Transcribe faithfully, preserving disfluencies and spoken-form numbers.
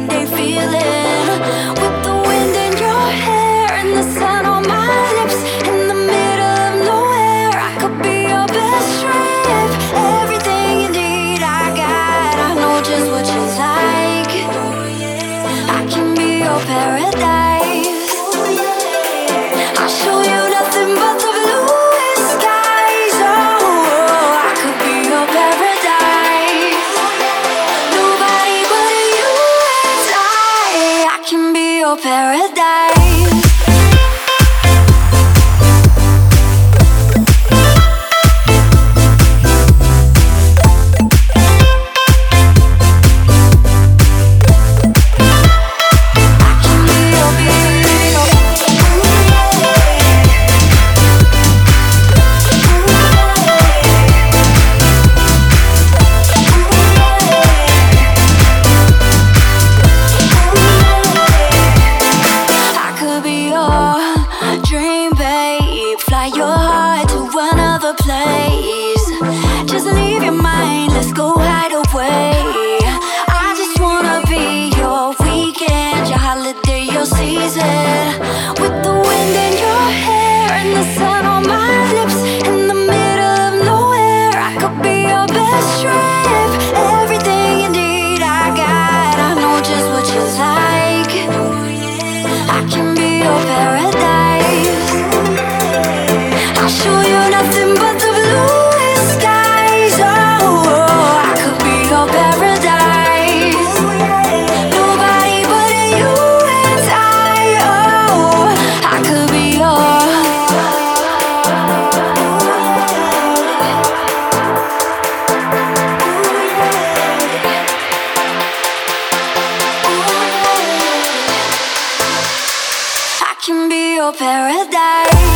Sunday feeling. With the wind in your hair and the sun on my lips, in the middle of nowhere, I could be your best trip. Everything you need, I got. I know just what you like. I can be your paradise. I'll show you nothing but the bluest skies. Oh, I could be your paradise. Nobody but you and I. I can be your paradise. Place. Just leave your mind, let's go hide away. I just wanna be your weekend, your holiday, your season. With the wind in your hair and the sun on my lips, in the middle of nowhere, I could be your best trip. Everything you need, I got. I know just what you like. I can be your paradise. I'll show you nothing but the bluest skies. Oh, I could be your paradise. Nobody but you and I. Oh, I could be your. I can be your paradise.